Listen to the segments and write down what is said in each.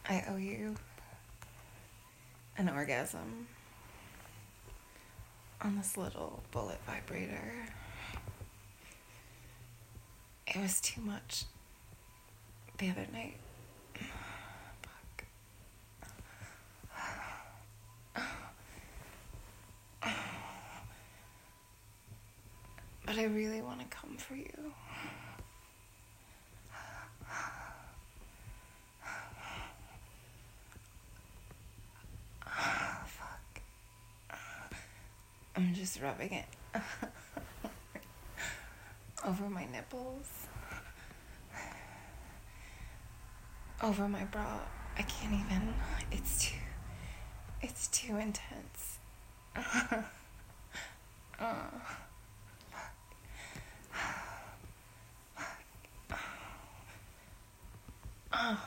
I owe you an orgasm on this little bullet vibrator. It was too much the other night. Fuck. But I really want to come for you. Fuck. I'm just rubbing it over my nipples, over my bra. I can't even. It's too intense. Oh,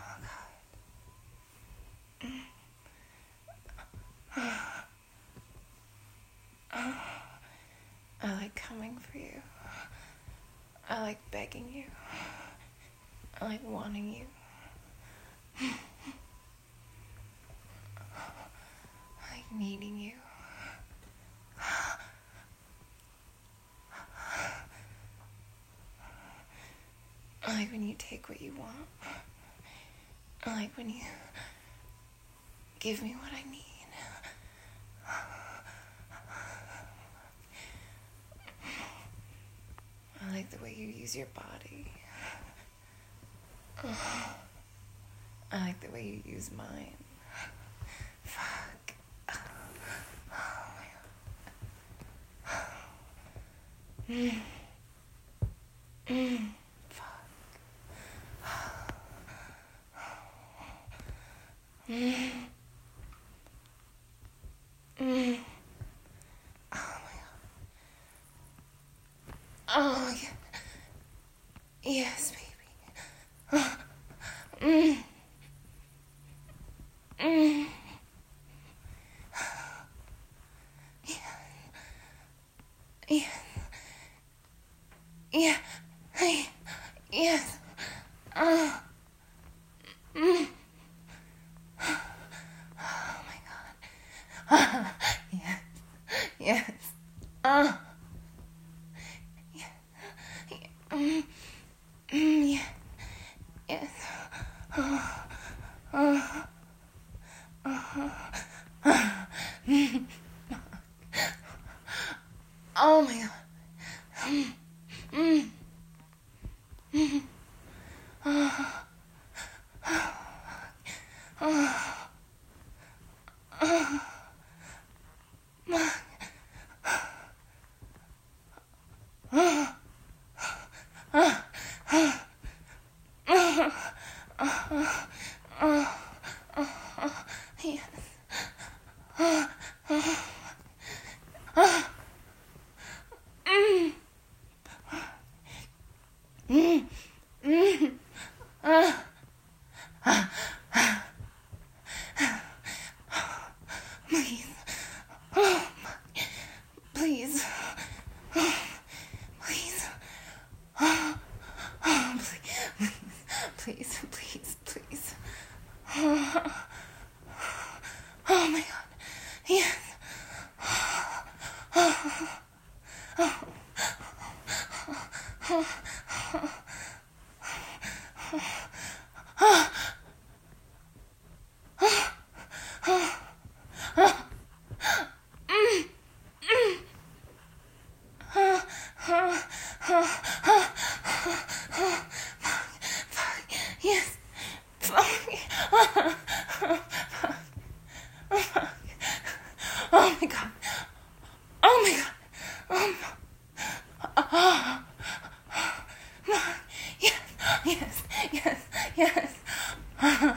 God. I like coming for you. I like begging you. I like wanting you. I like needing you. I like when you take what you want. I like when you give me what I need. I like the way you use your body. I like the way you use mine. Fuck. Oh my God. Fuck. Oh, yeah. Yes, baby. Yeah. Yeah. Yeah. Yes. Oh my God. Yes. Yes. Yeah. Yeah. Yes. Oh my God. Please. Please. Please. Please. Please. Oh my God. Yes. Yes. Oh my God. Oh my God. Yes. Yes. Yes. Yes.